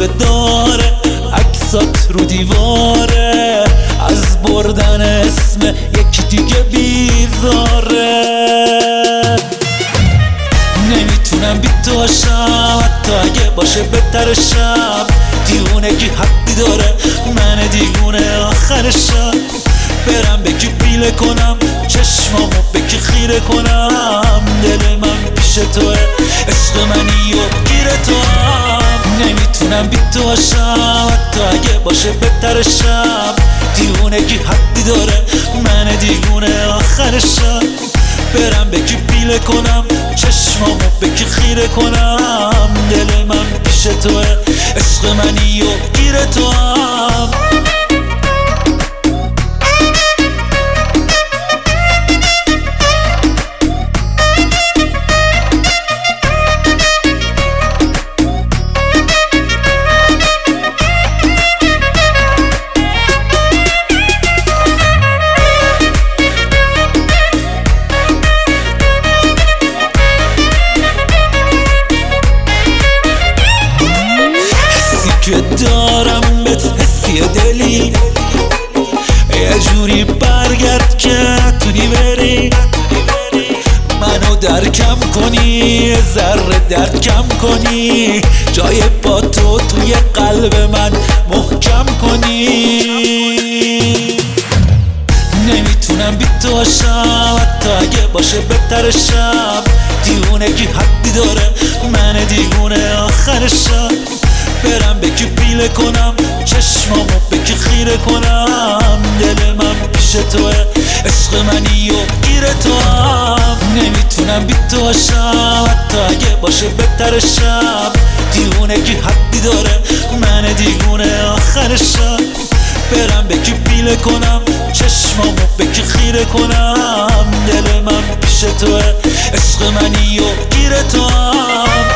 صفه داره، عکسات رو دیواره، از بردن اسم یکی دیگه بیزاره. نمیتونم بی تو باشم، حتی اگه باشه بهترشم. دیوونگی حدی داره، من دیوونه آخرشم. برم به کی پیله کنم، چشمامو به کی خیره کنم. دل من پیش توه، عشق منی و گیر تو هم. نمیتونم بی تو باشم، حتی اگه باشه بهترشم. دیوونگی حدی داره، من دیوونه آخرشم. برم به کی پیله کنم، چشمامو به کی خیره کنم. دل من پیش توه، عشق منی و گیر تو هم. که دارم بهت حسی دلی، یه جوری برگرد که تونی بری. منو درکم کنی، یه ذره درد کم کنی. جای با تو توی قلب من محکم کنی. نمیتونم بی تو باشم، حتی اگه باشه بهترشم. دیوونگی حدی داره، من دیوونه آخرشم. برم به کی پیله کنم، چشمامو به کی خیره کنم. دل من پیش توه، عشق منی و گیر تو هم. نمیتونم بی تو باشم، حتی اگه باشه بهترشم. دیوونگی حدی داره، من دیوونه آخرشم. برم به کی پیله کنم، چشمامو به کی خیره کنم. دل من پیش توه، عشق منی و گیر تو هم.